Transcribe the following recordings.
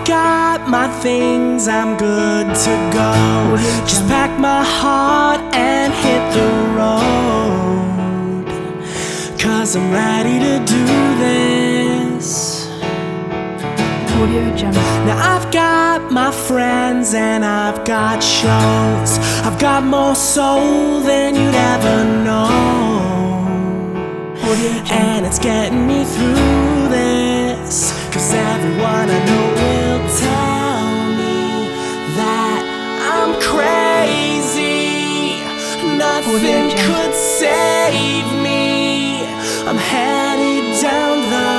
got my things, I'm good to go. Just pack my heart and hit the road, 'cause I'm ready to do this. Now I've got my friends and I've got shows. I've got more soul than you'd ever know, and it's getting me through this. 'Cause everyone I know will tell me that I'm crazy. Nothing could save me. I'm headed down the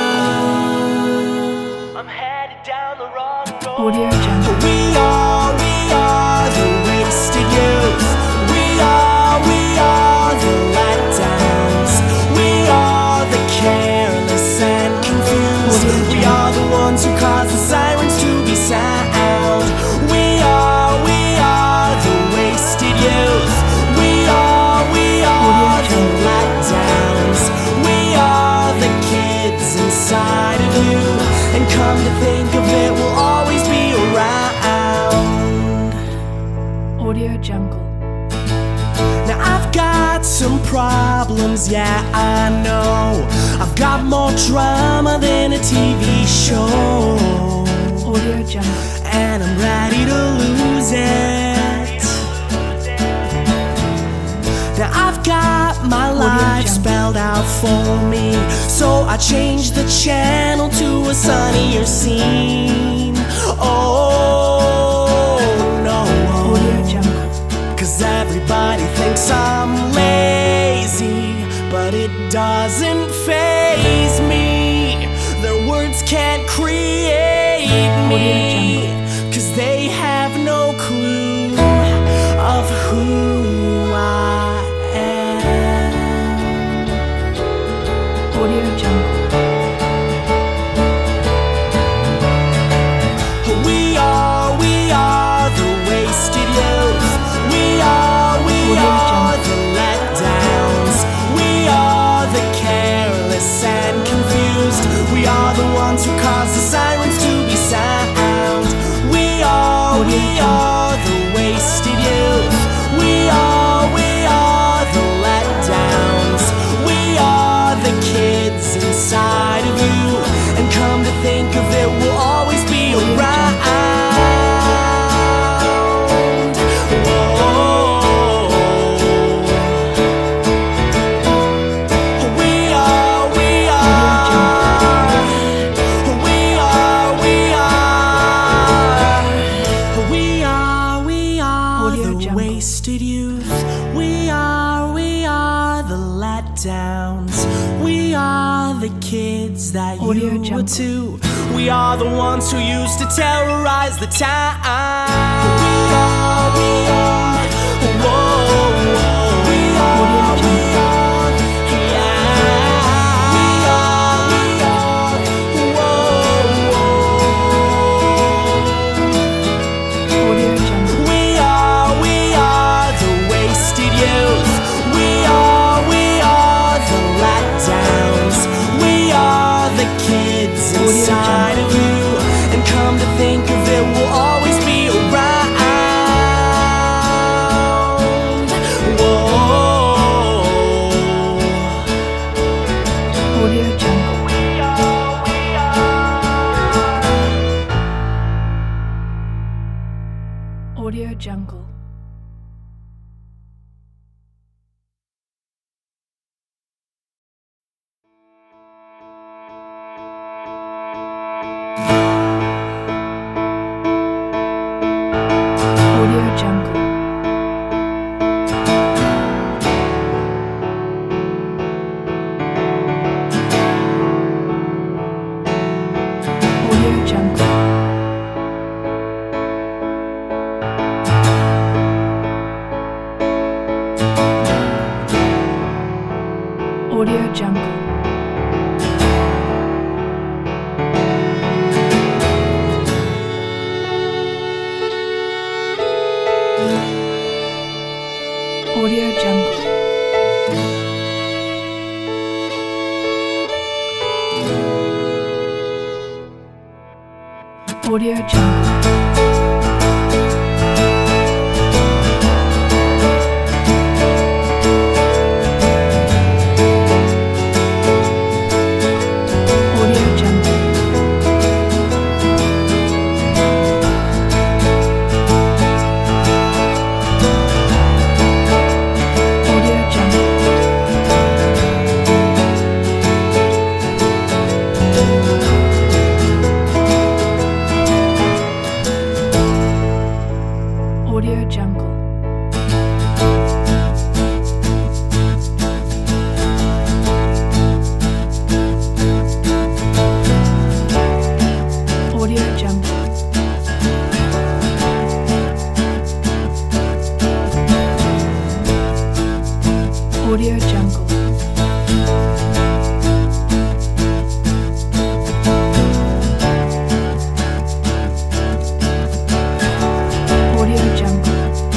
wrong road. We are the wasted youth. We are the letdowns. We are the careless and confused. We are the ones who cause the sirens to be sound. We are the wasted youth. We are the letdowns. We are the kids inside of you. And come to think of it, we'll always be around. Audio Jungle. Now I've got some problems, yeah, I know. I've got more drama than a TV show, Audio Jungle. and I'm ready to lose it. Now I've got my life spelled out for me, so I changed the channel to a sunnier scene. Oh no, Audio Jungle. 'cause everybody thinks I'm lazy, but it doesn't faze me. Their words can't create me, 'cause they have no clue of who I am. Audio Jungle. We are the wasted youth. We are the letdowns. We are the careless and confused. We are the ones who cause the sirens to be sound. We are the wasted youth. We are the letdowns. We are the kids inside of you. And come to think of it, we'll always be around. Wasted youth. We are the letdowns. We are the kids that you were too. We are the ones who used to terrorize the town. We are, whoa, we are, yeah. We are, whoa. Audio Jungle. We are the wasted youth. We are the letdowns. We are the kids inside of you. And come to think of it, we'll always be around. Whoa. Audio Jungle. Audio Jungle. Audio Jungle. Audio Jungle. Audio Jungle. Audio Jungle. Audio Jungle. Audio Jungle. Audio Jungle.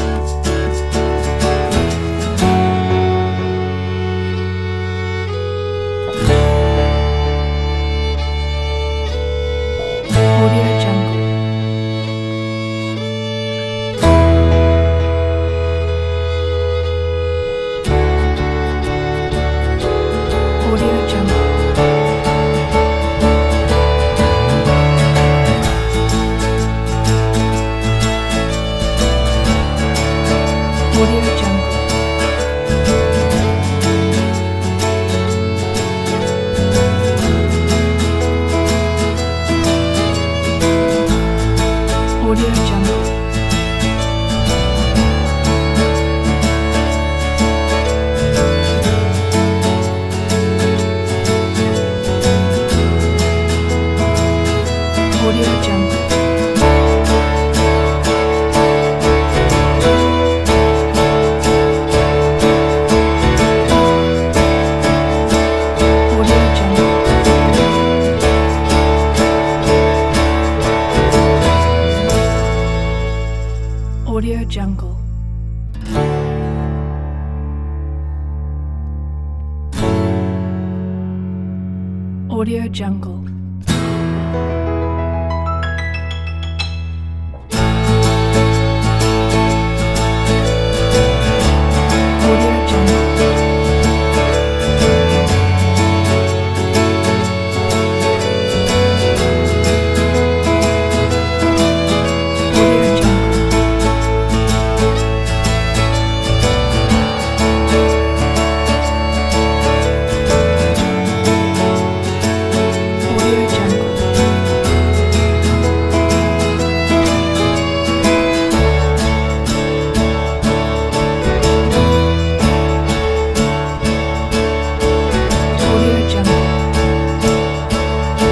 Audio Jungle. Audio Jungle. Audio Jungle. Audio Jungle. Audio Jungle. Audio Jungle. Audio Jungle. Audio Jungle.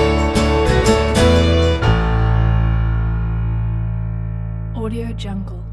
Audio Jungle.